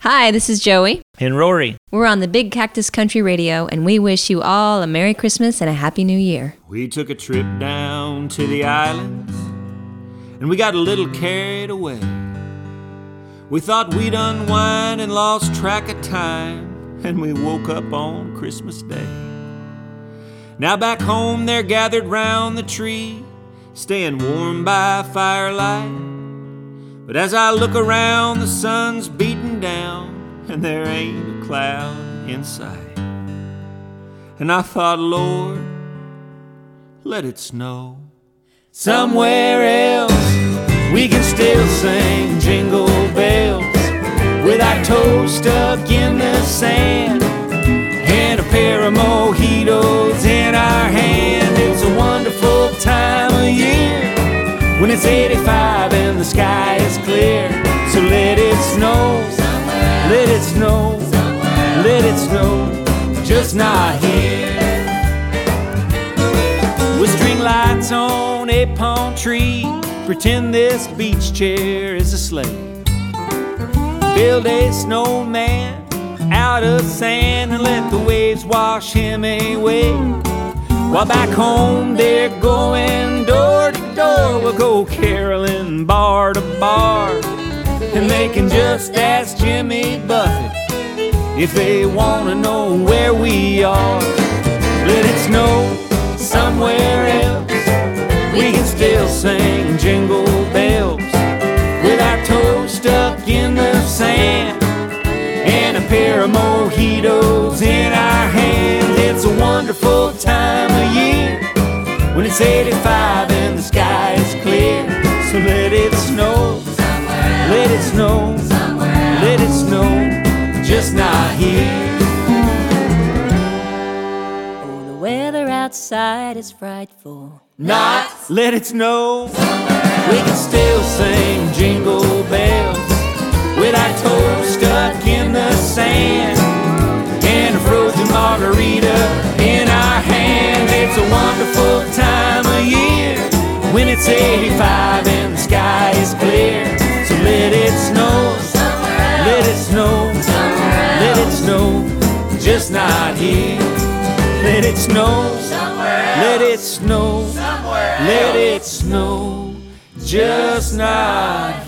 Hi, this is Joey. And Rory. We're on the Big Cactus Country Radio, and we wish you all a Merry Christmas and a Happy New Year. We took a trip down to the islands, and we got a little carried away. We thought we'd unwind and lost track of time, and we woke up on Christmas Day. Now back home they're gathered round the tree, staying warm by firelight. But as I look around, the sun's beating down, and there ain't a cloud in sight. And I thought, Lord, let it snow. Somewhere else we can still sing jingle bells, with our toes stuck in the sand, and a pair of mojitos in our hand. It's a wonderful time of year, when it's 85 and the sky is clear. So let it snow, let it snow, let it snow, just not here. With string lights on a palm tree, pretend this beach chair is a sleigh. Build a snowman out of sand and let the waves wash him away. While back home they're going door to door, we'll go caroling bar to bar, and they can just ask Jimmy Buffett if they want to know where we are. Let it snow somewhere else, we can still sing jingle bells, with our toes stuck in the sand, and a pair of mojitos in our hands. It's a wonderful time of year, when it's 85 and the sky is clear. So let it snow, let it snow, let it snow, just not here. Oh, the weather outside is frightful. Not let it snow. We can still sing jingle bells, with our toes stuck in the sand, and a frozen margarita in our hand. It's a wonderful time of year, when it's 85 and the sky is clear. So let it snow, let it snow, let it snow, just not here. Let it snow, let it snow, let it snow, just not here.